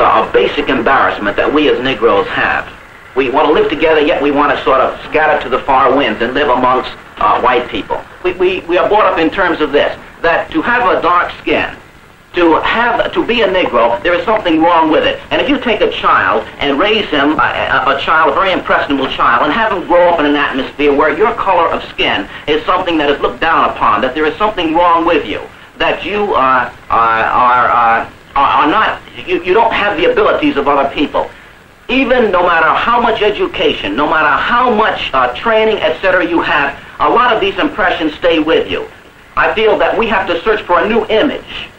a basic embarrassment that we as Negroes have. We want to live together, yet we want to sort of scatter to the far winds and live amongst white people. We are brought up in terms of this, that to have a dark skin, to be a Negro, there is something wrong with it. And if you take a child and raise him, a very impressionable child, and have him grow up in an atmosphere where your color of skin is something that is looked down upon, that there is something wrong with you, that you are not, you don't have the abilities of other people. Even no matter how much education, no matter how much training, etc. you have, a lot of these impressions stay with you. I feel that we have to search for a new image.